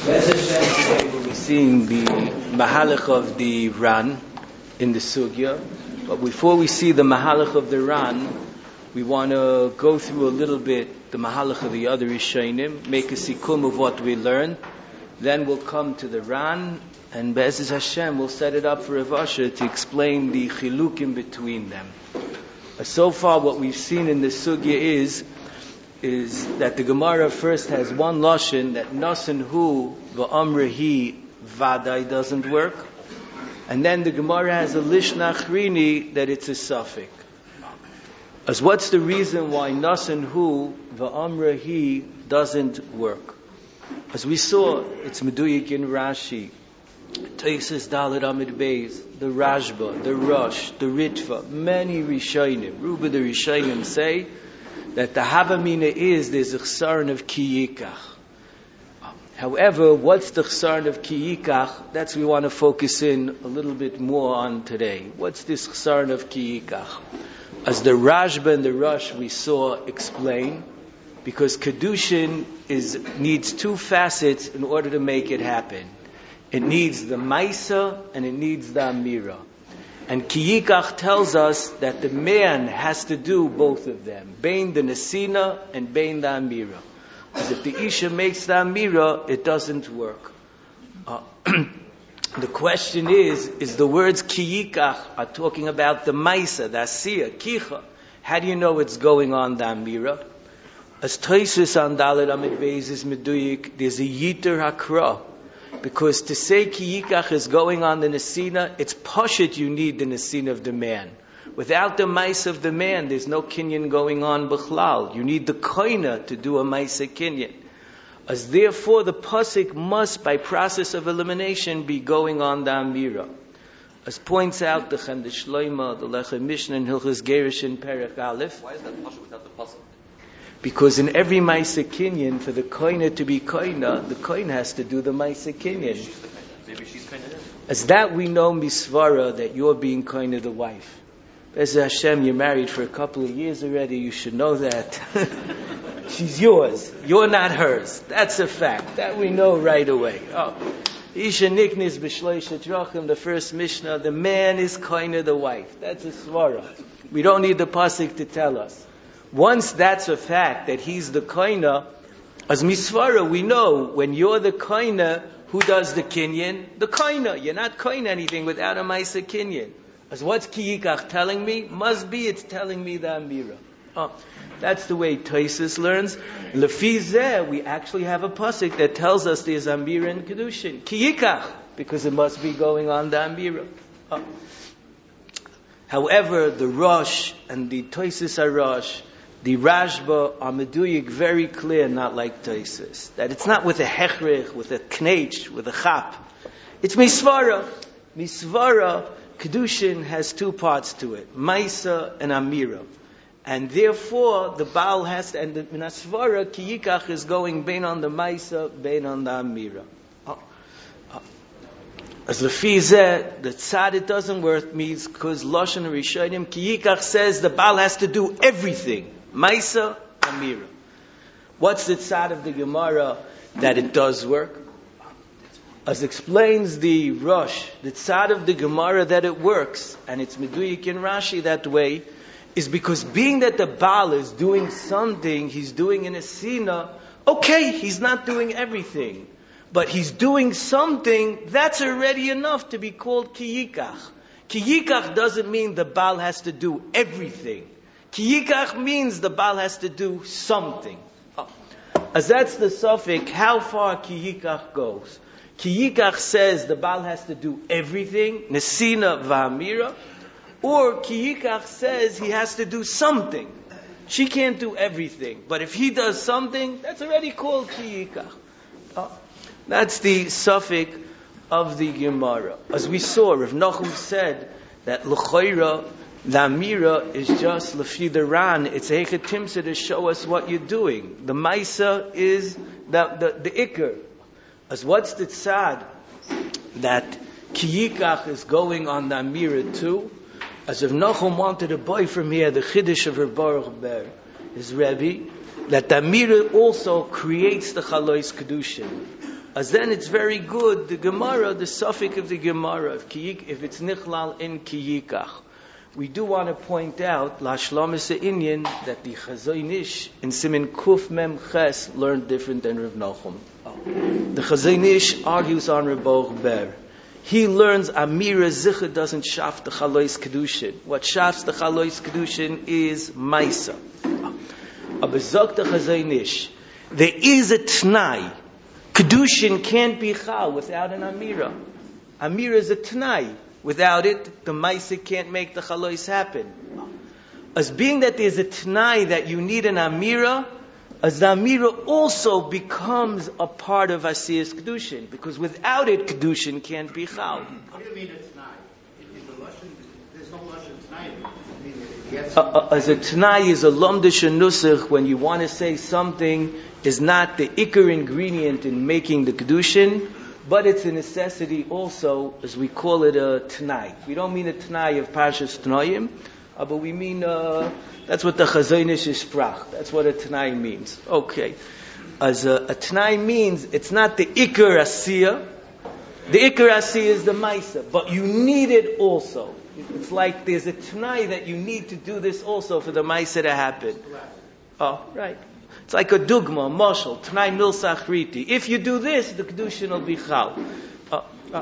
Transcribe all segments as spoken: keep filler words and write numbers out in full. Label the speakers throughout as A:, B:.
A: Be'ez Hashem, today we'll be seeing the Mahalach of the Ran in the Sugya. But before we see the Mahalach of the Ran, we want to go through a little bit the Mahalach of the other Rishonim, make a sikkum of what we learned. Then we'll come to the Ran, and Be'ez Hashem will set it up for Rav Asher to explain the chilukim between them. Uh, so far, what we've seen in the Sugya is is that the Gemara first has one lashon that nasan hu v'amrehi vadai doesn't work, and then the Gemara has a lishna achrini that it's a suffix. As what's the reason why nasan hu v'amrehi doesn't work? As we saw, it's meduyik in Rashi, Teisus Dalet Amid Beis, the Rashba, the Rosh, the Ritva, many Rishonim, Ruba the Rishonim say that the Havamina is there's a chsaron of kiyikach. However, what's the chsaron of kiyikach? That's what we want to focus in a little bit more on today. What's this chsaron of kiyikach? As the Rashba and the Rosh we saw explain, because Kedushin is needs two facets in order to make it happen. It needs the Maisa and it needs the Amira. And Kiyikach tells us that the man has to do both of them, Bein the Nesina and Bein the Amira. Because if the Isha makes the Amira, it doesn't work. Uh, the question is, is the words Kiyikach are talking about the Maisa, the Asiya, Kicha. How do you know it's going on the Amira? As Toisus on Dalet Amid Beis is Meduyik, there's a Yiter Hakra. Because to say Kiyikach is going on the Nesina, it's Pashit you need the Nesina of the man. Without the Maisa of the man, there's no Kinyan going on B'chlal. You need the Koina to do a Maisa Kinyan. As therefore the Pasik must, by process of elimination, be going on the Amira. As points out the Chendesh Shloima, the Lechem Mishnah, and Hilchos Gerish in Perek Aleph.
B: Why is that Pasik without the Pasik?
A: Because in every Maisa Kinyan, for the Koina to be Koina, the Koina has to do the Maisa Kinyan.
B: Maybe she's Koina then.
A: As that we know Misvara, that you're being Koina the wife. Be'ez Hashem, you're married for a couple of years already, you should know that. She's yours. You're not hers. That's a fact. That we know right away. Oh. Isha Niknis B'Shloisha Drachim, the first Mishnah, the man is Koina the wife. That's a Svara. We don't need the Pasik to tell us. Once that's a fact, that he's the koina, as misvara, we know, when you're the koina, who does the kinyan? The koina. You're not koina anything without a maisa kinyan. As what's kiyikach telling me? Must be it's telling me the amira. Oh, that's the way Toisus learns. Lefi zeh, we actually have a pasuk that tells us there's amira and kedushin. Kiyikach, because it must be going on the amira. Oh. However, the Rosh and the Toisus HaRosh, the Rashba are meduyik very clear, not like Toisus. That it's not with a hechrich, with a kneich, with a chap. It's misvara. Misvara, Kedushin has two parts to it. Maisa and Amira. And therefore, the Baal has to, and the Minasvara, Kiyikach is going bein on the Maisa, bein on the Amira. Oh. Oh. As Lefi Zeh, the tzad it doesn't work means because Lashon Rishonim, Kiyikach says the Baal has to do everything. Maisa, Amira. What's the tzad of the Gemara that it does work? As explains the Rosh, the tzad of the Gemara that it works, and it's meduyik in Rashi that way, is because being that the Baal is doing something, he's doing in a sina, okay, he's not doing everything, but he's doing something, that's already enough to be called Kiyikach. Kiyikach doesn't mean the Baal has to do everything. Kiyikach means the Baal has to do something. Oh. As that's the suffix, how far Kiyikach goes. Kiyikach says the Baal has to do everything, Nesina v'Amira, or Kiyikach says he has to do something. She can't do everything, but if he does something, that's already called Kiyikach. Oh. That's the suffix of the Gemara. As we saw, Rav Nachum said that l'choira, the Amira is just lefi the Ran. It's a hechetimsa to show us what you're doing. The Maisa is the the, the Iker. As what's the tzad that Kiyikach is going on the Amira too? As if Nachum wanted a boy from here, the Chiddush of Rav Baruch Ber, his Rebbe, that the Amira also creates the Chalois Kedushin. as then it's very good, the Gemara, the suffix of the Gemara, if, kiyik, if it's nichlal in kiyikach. We do want to point out, Lashlomis Inyan, that the Chazon Ish in Simin Kuf Mem Ches learned different than Rav Nachum. The Chazon Ish argues on Reb Baruch Ber. He learns Amira Zicha doesn't shaf the Chalois Kedushin. What shafs the Chalois Kedushin is Maisa. Abazok the Chazon Ish. There is a Tnai. Kedushin can't be Chal without an Amira. Amira is a Tnai. Without it, the Maisa can't make the Chalois happen. As being that there's a Tnai that you need an Amira, as the Amira also becomes a part of Asiyas Kedushin. Because without it, Kedushin can't be Chal.
C: What do you mean a Tnai? Is the Lashon, there's no Lashon Tnai. I mean, it gets...
A: Uh, uh, as a Tnai is a Lomdish Nusach, when you want to say something is not the Iker ingredient in making the Kedushin, but it's a necessity also, as we call it, a Tnai. We don't mean a Tnai of Parshas Tnoim, uh, but we mean, uh, that's what the Chazon Ish is sprach. That's what a Tnai means. Okay. As a, a Tnai means, it's not the Iker Asiyah. The Iker Asiyah is the Maisa, but you need it also. It's like there's a Tnai that you need to do this also for the Maisa to happen. Oh, right. It's like a dugma, a mashal, Tnai milsach riti. If you do this, the Kedushin will be chal. Uh, uh,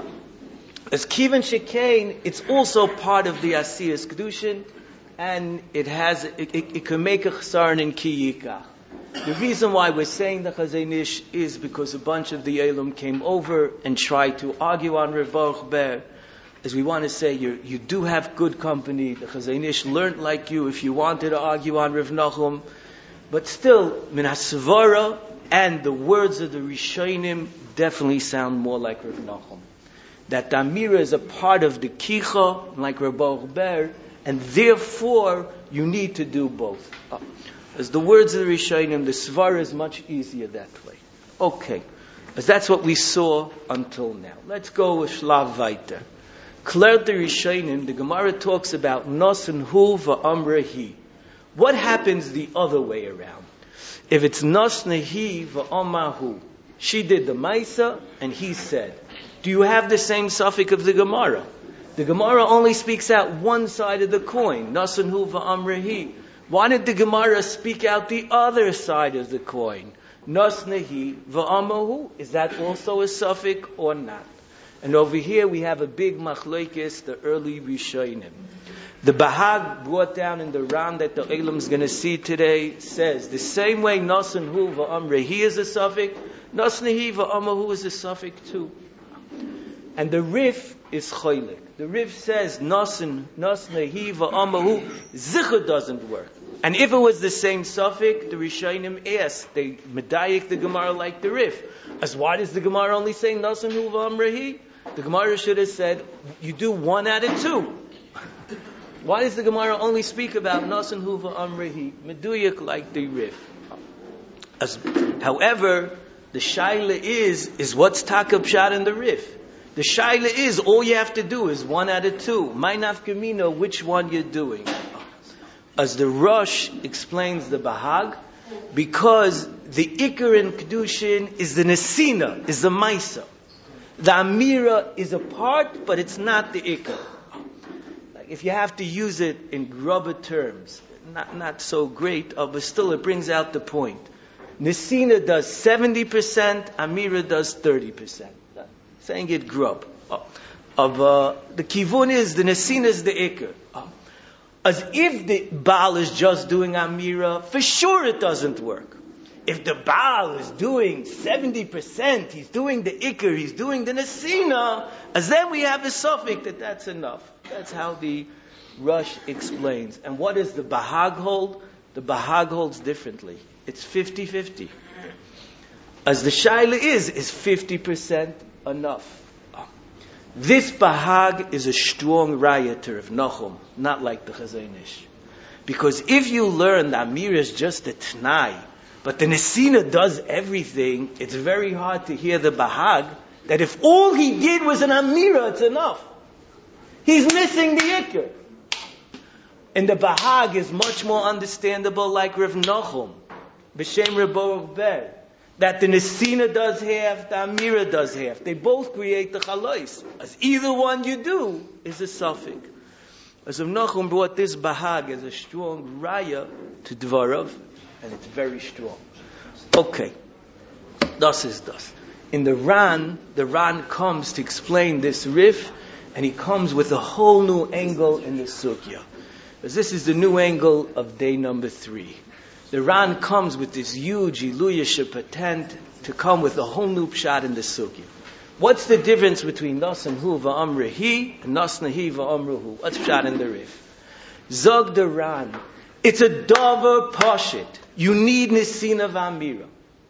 A: as Kivan Shekain, it's also part of the Asiyas Kedushin, and it has, it, it, it can make a chesaron in kiyikach. The reason why we're saying the Chazon Ish is because a bunch of the Elam came over and tried to argue on Rav Baruch Ber. As we want to say, you you do have good company. The Chazon Ish learned like you if you wanted to argue on Rav Nachum. But still, min hasvara and the words of the Rishonim definitely sound more like Rav Nachum. That the Amira is a part of the Kicha, like Reb Baruch Ber, and therefore you need to do both. Uh, as the words of the Rishonim, the Svara is much easier that way. Okay, as that's what we saw until now. Let's go with Shlav Vaiter. Clear the Rishonim, the Gemara talks about Nos and Hu va'amrehi. What happens the other way around? If it's Nos Nehi va'amahu, she did the Maisa and he said, do you have the same suffix of the Gemara? The Gemara only speaks out one side of the coin, Nos and Hu va'amrehi. Why did the Gemara speak out the other side of the coin? Nos Nehi va'amahu. Is that also a suffix or not? And over here we have a big machlokes, the early Rishonim. The Bahag brought down in the Ran that the Elam is going to see today says the same way Nasan Hu va'amrehi is a suffix, Nasnehi va'amahu is a suffix too. And the Rif is choylek. The Rif says Nasan Nasnehi va'amahu Zicha doesn't work. And if it was the same suffix, the Rishonim asked, they medayik the Gemara like the Rif. As why does the Gemara only say Nasan Hu va'amrehi? The Gemara should have said you do one out of two. Why does the Gemara only speak about Nasan Hu va'amrehi? Meduyak like the Rif. As, however, the Shaila is, is what's Takab Pshat in the Rif. The Shaila is, all you have to do is one out of two. Ma'naf Gemino, which one you're doing. As the Rosh explains the Bahag, because the Iker in Kedushin is the Nesina, is the Maisa. The Amira is a part, but it's not the Iker. If you have to use it in grubber terms, not not so great, uh, but still it brings out the point. Nesina does seventy percent, Amira does thirty percent. Saying it grub. Uh, of uh, the kivun is, the Nesina is the Iker. Uh, as if the Baal is just doing Amira, for sure it doesn't work. If the Baal is doing seventy percent, he's doing the Iker, he's doing the Nesina, as then we have a suffix that that's enough. That's how the Rush explains. And what does the Bahag hold? The Bahag holds differently. It's fifty-fifty. As the Shaila is, is fifty percent enough. This Bahag is a strong raya of Nachum, not like the Chazon Ish. Because if you learn that Amir is just a Tnai, but the Nesina does everything, it's very hard to hear the Bahag, that if all he did was an Amira, it's enough. He's missing the Iker. And the Bahag is much more understandable like Rav Nachum, B'Shem Reb Baruch Ber, that the Nesina does half, the Amira does half. They both create the Chalois. As either one you do is a suffix. As Rav Nachum brought this Bahag as a strong raya to Dvarav, and it's very strong. Okay, das is das. In the Ran, the Ran comes to explain this riff, and he comes with a whole new angle in the Sugya. Because this is the new angle of day number three. The Ran comes with this huge Iluyah patent to come with a whole new pshat in the Sugya. What's the difference between Nas and Hu va'amra hi and Nas nahi va'amra hu? What's pshat in the riff? Zog the Ran. It's a davar pashit. You need Nesina v'amira.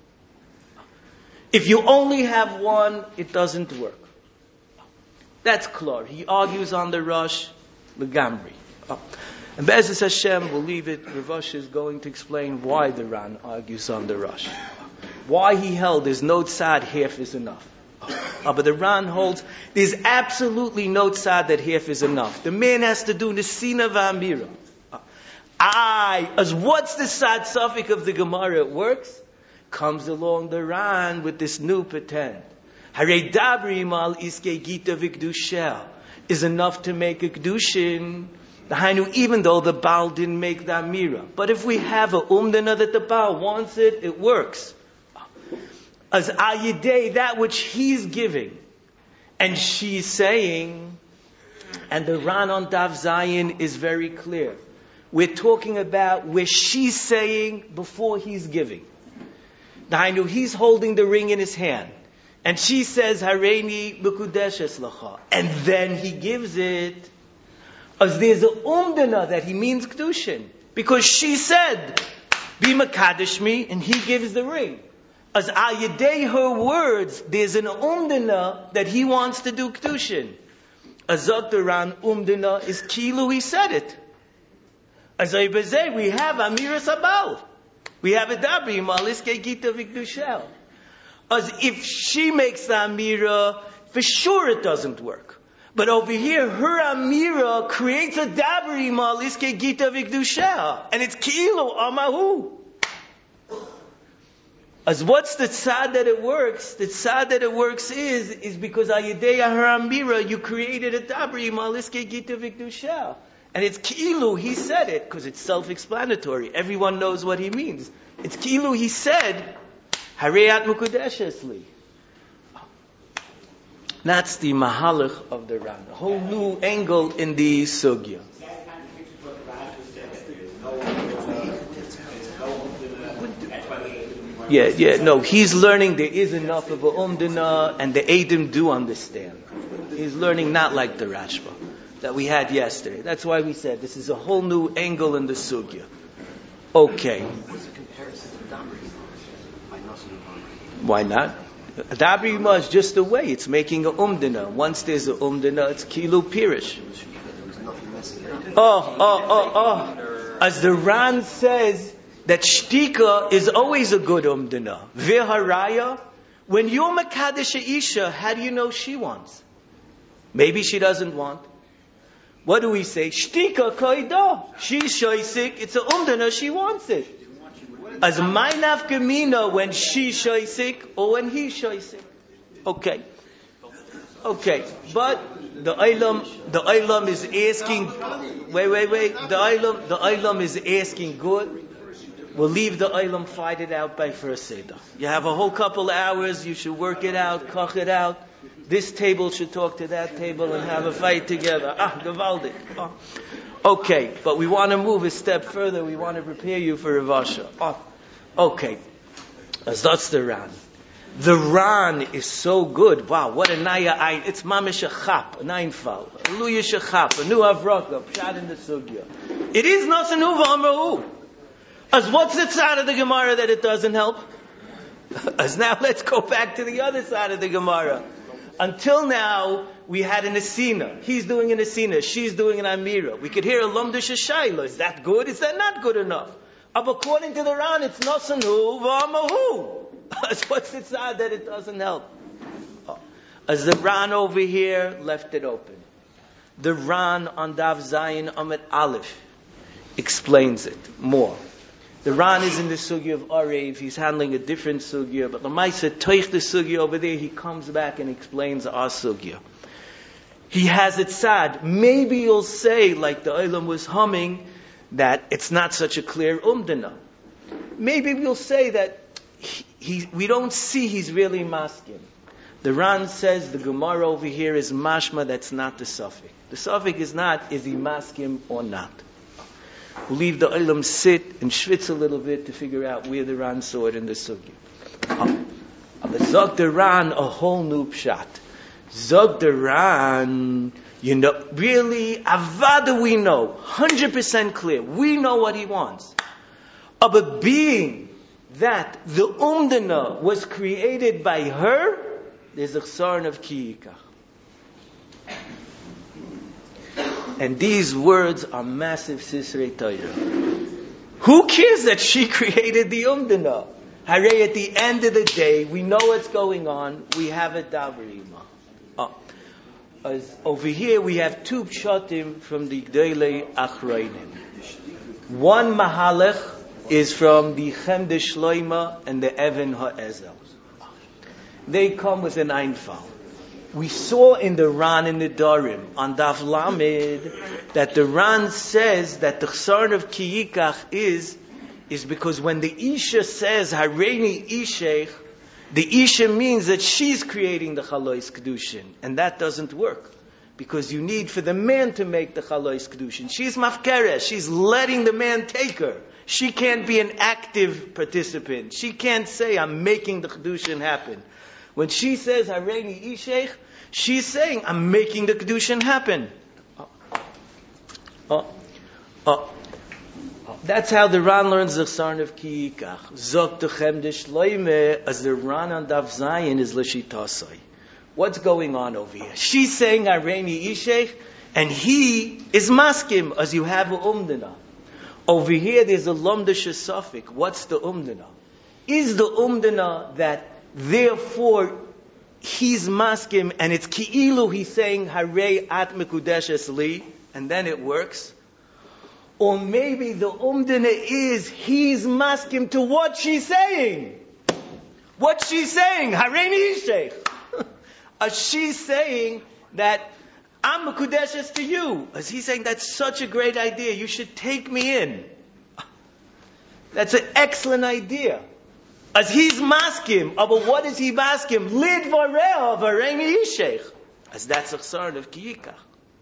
A: If you only have one, it doesn't work. That's clear. He argues on the Rosh, Legamri. Oh. And Be'ezus Hashem, we'll leave it. Rav Ashi is going to explain why the Ran argues on the Rosh. Why he held there's no tzad, half is enough. Oh, but the Ran holds there's absolutely no tzad that half is enough. The man has to do Nesina v'amira. Oh. I, as what's the sad suffix of the Gemara? It works. Comes along the Ran with this new patent. Harei dabri mal iske gita v'kdushel is enough to make a kedushin. The Hainu, even though the Baal didn't make the Amira. But if we have a umdana that the Baal wants it, it works. As ayidei, that which he's giving, and she's saying, and the Ran on Dav Zayin is very clear. We're talking about where she's saying before he's giving. The Hainu, he's holding the ring in his hand. And she says, Hareini b'kudeshes lacha. And then he gives it. As there's a umdana that he means kedushin. Because she said, be makadosh me, and he gives the ring. As ayadei her words, there's an umdana that he wants to do kedushin. As Zoktaran umdana is kilu, he said it. As Aybazeh, we have Amira Sabal. We have a dabri, maliske gita v'kdushel. As if she makes the Amira, for sure it doesn't work. But over here, her Amira creates a dabri, maliske gita v'kdushel. And it's kilu amahu. As what's the tzad that it works? The tzad that it works is, is because ayedeya her Amira, you created a dabri, maliske gita v'kdushel. And it's kilu, he said it, because it's self-explanatory. Everyone knows what he means. It's kilu, he said, Hareyat mukudeshesli. That's the mahalach of the Ran. A whole new angle in the sugya. Yeah, yeah, no, he's learning there is enough of a umdana, and the Eidim do understand. He's learning not like the Rashba that we had yesterday. That's why we said this is a whole new angle in the sugya. Okay.
C: What's the comparison to Dabri?
A: Why not? Dabri is just the way. It's making a umdana. Once there's a umdana, it's kilu pirish. Oh, oh, oh, oh. As the Ran says, that shtika is always a good umdana. Viharaya, when you're makadesh isha, how do you know she wants? Maybe she doesn't want. What do we say? Shtika kaida. She's shoisik. It's a umdana. She wants it. As my nafkamina when she's shoisik or when he's shoisik. Okay. Okay. But the Ilam, the Ilam is asking. Wait, wait, wait. The Ilam, the Ilam is asking good. We'll leave the Ilam, fight it out by first Seder. You have a whole couple hours. You should work it out, koch it out. This table should talk to that table and have a fight together. Ah, gewaldig. Oh. Okay, but we want to move a step further. We want to prepare you for Rav Asha. Oh. Okay, as that's the Ran. The Ran is so good. Wow, what a naya ein. It's mamish a chap, an einfal. Hallelujah shechap, a new avraka, pshat in the sugya. It is nothing uva amrahu. As what's the side of the Gemara that it doesn't help? As now let's go back to the other side of the Gemara. Until now, we had an Asina. He's doing an Asina. She's doing an Amira. We could hear a Lumdish Shayla. Is that good? Is that not good enough? But according to the Ran, it's Nasanu V'amahu. As what's the side that it doesn't help? As the Ran over here left it open. The Ran on Dav Zayin Amid Aleph explains it more. The Ran is in the sugya of Arev. He's handling a different sugya. But Lamaisa toich the sugya over there. He comes back and explains our sugya. He has it sad. Maybe you'll say, like the Olam was humming, that it's not such a clear umdana. Maybe we'll say that he, he, we don't see he's really maskim. The Ran says the Gemara over here is mashma. That's not the suffix. The suffix is not is he maskim or not. We'll leave the Olam sit and schwitz a little bit to figure out where the Ran saw it in the sugya. But zog the Ran a whole new pshat. Zog the Ran, you know, really, avada we know, one hundred percent clear. We know what he wants. But being that the umdana was created by her, there's a chsaron of kiyikach. And these words are massive Sisrei Torah. Who cares that she created the umdana? Hare, at the end of the day, we know what's going on. We have a davarima. Oh. As over here, we have two pshatim from the Gdolei Achronim. One mahalech is from the Chemde Shloima and the Even HaEzel. They come with an Einfall. We saw in the Ran in the Darim on Daf Lamed that the Ran says that the chsaron of kiyikach is is because when the Isha says Hareini Ishech, the Isha means that she's creating the Chalois Kedushin, and that doesn't work because you need for the man to make the Chalois Kedushin. She's mafkeres, she's letting the man take her. She can't be an active participant. She can't say I'm making the Kedushin happen. When she says Hareini Ishech, she's saying, I'm making the Kedushin happen. Oh. Oh. Oh. Oh. That's how the Ran learns the chsaron of kiyikach. Zok techem de shloime, as the Ran on Daf Zayin is l'shitasai. What's going on over here? She's saying Hareini Ishech, and he is maskim, as you have a umdana. Over here there's a lomda shesafik. What's the umdana? Is the umdana that therefore he's maskim, and it's ki'ilu, he's saying, Harei at mekudeshes li, and then it works. Or maybe the umdana is, he's maskim to what she's saying. What she's saying, Hareini Ishech. As she's saying that, I'm mekudeshes to you. As he's saying, that's such a great idea, you should take me in. That's an excellent idea. As he's maskim, but what is he maskim? Lid vareh Hareini Ishech. As that's a chsaron of kiyikach.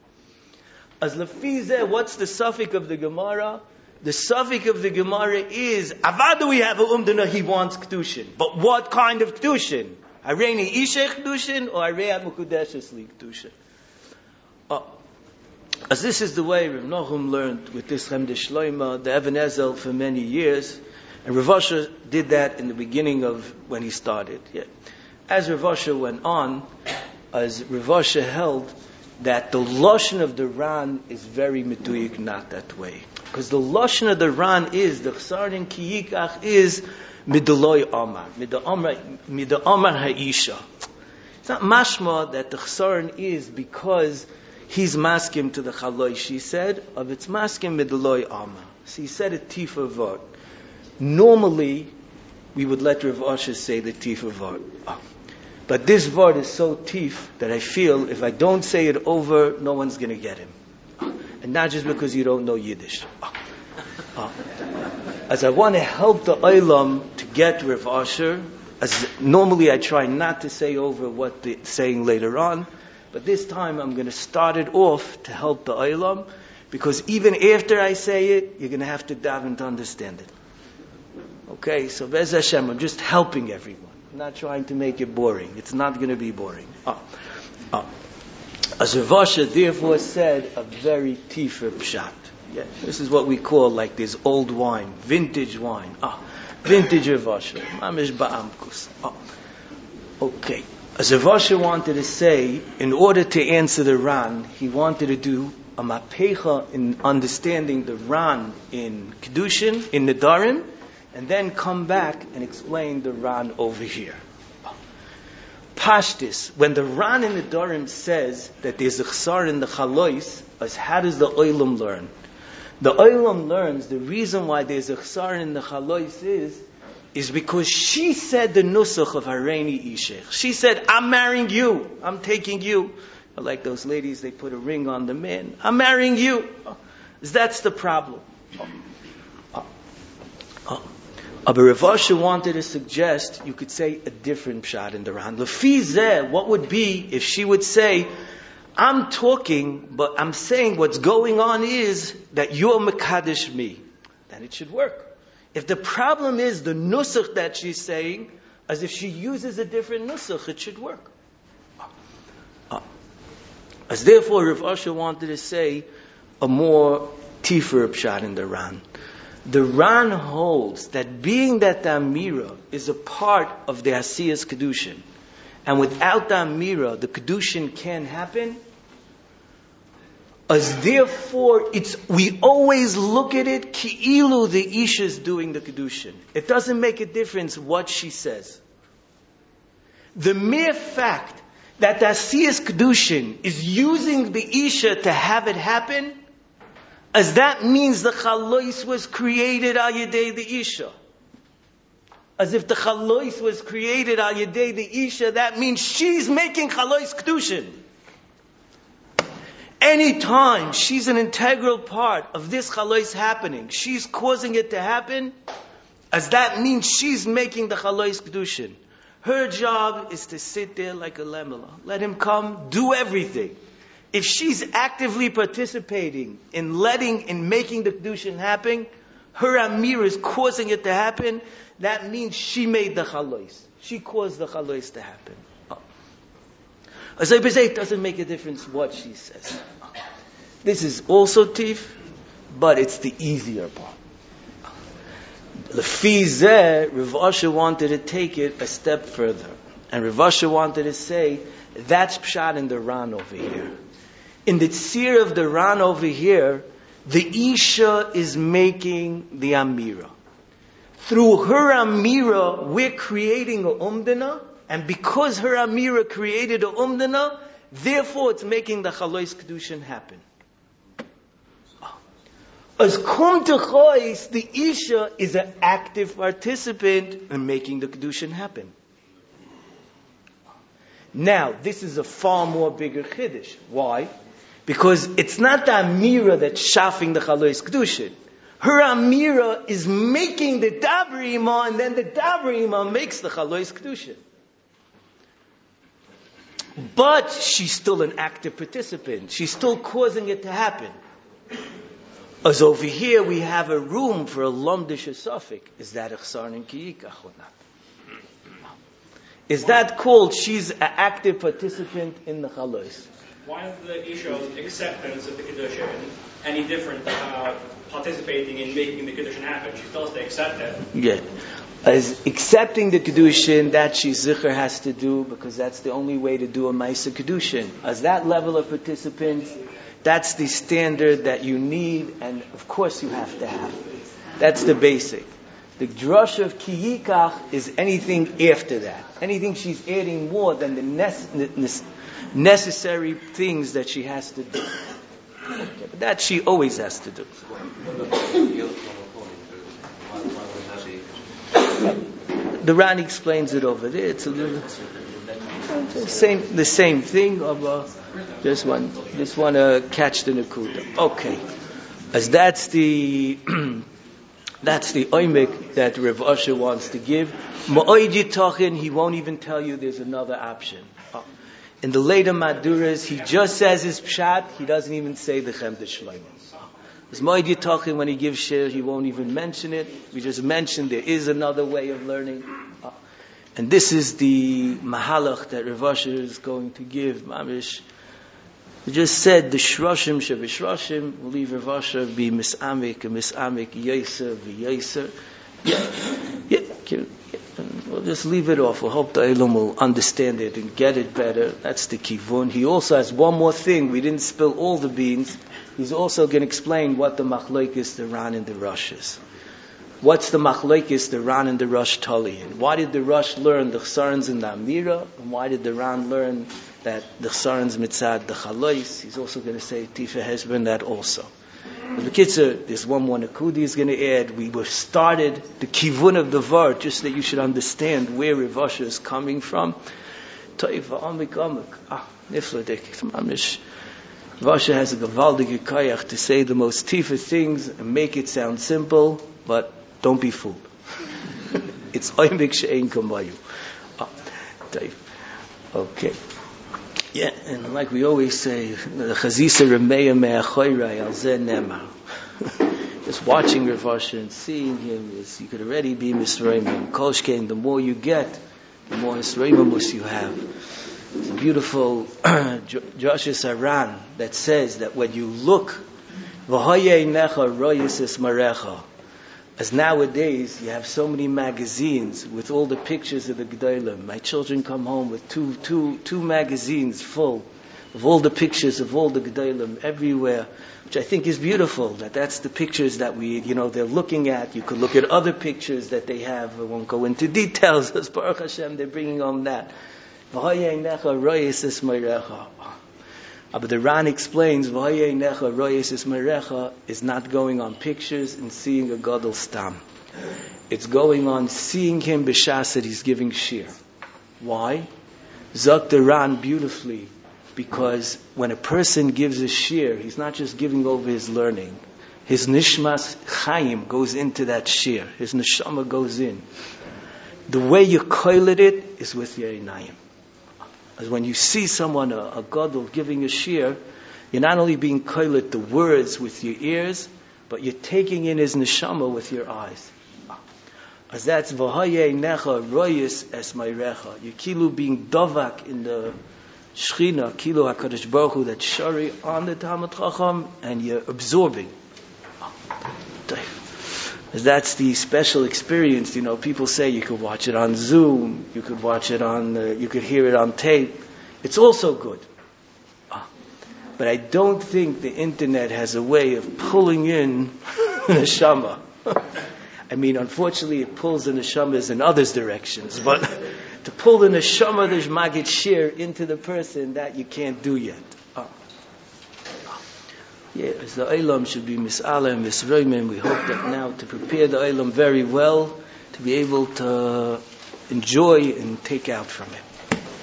A: As lefizeh, what's the suffix of the Gemara? The suffix of the Gemara is avadu we have a umdana, he wants kedushin. But what kind of kedushin? Hareini Ishech kedushin or Harei mekudeshes li kedushin? Oh. As this is the way Rav Nachum learned with this Chemde Shloima, the Even HaEzel for many years. And Rav Asher did that in the beginning of when he started. Yeah. As Rav Asher went on, as Rav Asher held that the Lashon of the Ran is very meduyik, not that way. Because the Lashon of the Ran is, the chsaron in kiyikach is midoloi amar, mida amar ha'isha. It's not mashma that the chsaron is because he's maskim to the chaloi, she said, of it's maskim midoloi amar. So he said a tifa vod. Normally, we would let Rav Asher say the tif of vod. Oh. But this vod is so tif that I feel if I don't say it over, no one's going to get him. Oh. And not just because you don't know Yiddish. Oh. Oh. As I want to help the Olam to get Rav Asher, as normally I try not to say over what they're saying later on, but this time I'm going to start it off to help the Olam, because even after I say it, you're going to have to daven to understand it. Okay, so Bez Hashem, I'm just helping everyone. I'm not trying to make it boring. It's not going to be boring. Oh. Oh. As Rav Asher therefore said, a very tifer pshat. Yeah, this is what we call like this old wine, vintage wine. Ah, vintage Rav Asher. Mamish ba'amkus. Oh. Okay. As Rav Asher wanted to say, in order to answer the Ran, he wanted to do a mapecha in understanding the Ran in Kedushin, in Nedarim, and then come back and explain the Ran over here. Pashtis, when the Ran in the Nedarim says that there's a chsar in the chalois, as how does the oilam learn? The Olam learns the reason why there's a chsar in the chalois is, is because she said the nusach of Hareini Ishech. She said, I'm marrying you. I'm taking you. Like those ladies, they put a ring on the man. I'm marrying you. That's the problem. But Rav Asher wanted to suggest you could say a different pshat in the Ran. Lefi zeh, what would be if she would say, I'm talking, but I'm saying what's going on is that you're mekadesh me. Then it should work. If the problem is the nusach that she's saying, as if she uses a different nusach, it should work. As therefore, Rav Asher wanted to say a more tifer pshat in the Ran. The Ran holds that being that the Amira is a part of the Hasiyas Kedushin, and without the Amira, the Kedushin can't happen, as therefore, it's we always look at it ki'ilu the Isha is doing the Kedushin. It doesn't make a difference what she says. The mere fact that the Hasiyas Kedushin is using the Isha to have it happen, as that means the chalois was created al yedei the Isha. As if the chalois was created al yedei the Isha, that means she's making chalois kedushin. Anytime she's an integral part of this chalois happening, she's causing it to happen, as that means she's making the chalois kedushin. Her job is to sit there like a lemela. Let him come, do everything. If she's actively participating in letting, in making the Kedushin happen, her Amir is causing it to happen, that means she made the Chalois. She caused the Chalois to happen. As I say, it doesn't make a difference what she says. This is also tif, but it's the easier part. Lefi zeh, Rav Asher wanted to take it a step further. And Rav Asher wanted to say, that's pshat in the Ran over here. In the tzir of the Ran over here, the Isha is making the Amira. Through her Amira, we're creating a Umdana, and because her Amira created a Umdana, therefore it's making the Chalois Kedushin happen. As Kum Techois, the Isha is an active participant in making the Kedushin happen. Now, this is a far more bigger Chiddush. Why? Because it's not the Amira that's shafing the Chalois Kedushin. Her Amira is making the Dabri Ima, and then the Dabri Ima makes the Chalois Kedushin. But she's still an active participant. She's still causing it to happen. As over here, we have a room for a Lomdish Sufik. Is that a Chsarn and Kiyikach or not? Is that called she's an active participant in the Chalois?
D: Why is the Isha's acceptance of the Kedushin any different about participating in making the Kedushin happen? She still has to accept it.
A: Yeah. As accepting the Kedushin, that she Zikr has to do, because that's the only way to do a Maisa Kedushin. As that level of participants, that's the standard that you need, and of course you have to have. That's the basic. The drush of Kiyikach is anything after that. Anything she's adding more than the nece- necessary things that she has to do. Okay, but that she always has to do. The Ran explains it over there. It's a little the same, the same thing. Of uh, just one, just want to catch the nakuda. Okay, as that's the that's the oimik that Rav Asher wants to give. Ma'oid Yitachin, he won't even tell you there's another option. In the later Maduras, he just says his pshat. He doesn't even say the Chemda Shlomo. As Ma'oid Yitachin, when he gives shir, he won't even mention it. We just mentioned there is another way of learning. And this is the mahalach that Rav Asher is going to give. Mamish, we just said the shroshim shebishroshim. We'll leave Rav Asher be misamik and misamik yeser v'yeser. Yeah, yeah, yeah. We'll just leave it off. We'll hope the Elam will understand it and get it better. That's the kivun. He also has one more thing. We didn't spill all the beans. He's also going to explain what the machlokes, the Ran and the Rosh is. What's the machlokes, the Ran and the Rosh Taliyin? Why did the Rosh learn the Chsarns and the Amira? And why did the Ran learn that the Chsarns mitzad the Chalois? He's also going to say Tifa Hezben that also. The Bekitzer, there's one more Nakudi is going to add. We were started the kivun of the var, just that you should understand where Rav Asher is coming from. Toiv va'amik amik. Ah, nifladik. Rav Asher has a gavaldige kayach to say the most tifa things and make it sound simple, but don't be fooled. It's oimik she'ein kamayu. Ah, Toiv. Okay. Yeah, and like we always say, the chazisa remeya me'achoyrai al zeh nemar. Just watching Rav Asher and seeing him, is you could already be Misraimim. Kolshkein, the more you get, the more Misraimamus you have. It's a beautiful Joshua Saran that says that when you look, v'hoyei necha royis es marecha. As nowadays, you have so many magazines with all the pictures of the Gedolim. My children come home with two, two, two magazines full of all the pictures of all the Gedolim everywhere, which I think is beautiful. That that's the pictures that we, you know, they're looking at. You could look at other pictures that they have. I won't go into details. As Baruch Hashem, they're bringing home that. But the Ran explains, is not going on pictures and seeing a Gadol Stam. It's going on seeing him b'shas that he's giving shir. Why? Zok the Ran beautifully, because when a person gives a shir, he's not just giving over his learning. His nishmas chayim goes into that shir. His neshama goes in. The way you koilet it is with your einayim. As when you see someone, a, a gadol, giving a shir, you're not only being koilet the words with your ears, but you're taking in his neshama with your eyes. As that's v'hayei necha royis es meirecha. You're kilu being dovak in the shechina, kilu HaKadosh Baruch Hu, that shari on the Talmud Chacham, and you're absorbing. As that's the special experience. You know, people say you could watch it on Zoom, you could watch it on, uh, you could hear it on tape. It's also good. But I don't think the internet has a way of pulling in neshama. I mean, unfortunately, it pulls the neshamas in others' directions. But to pull the neshama, the magid shir into the person, that you can't do yet. Yeah, as the Olam should be mis'ala and misroimim, we hope that now to prepare the Olam very well, to be able to enjoy and take out from it.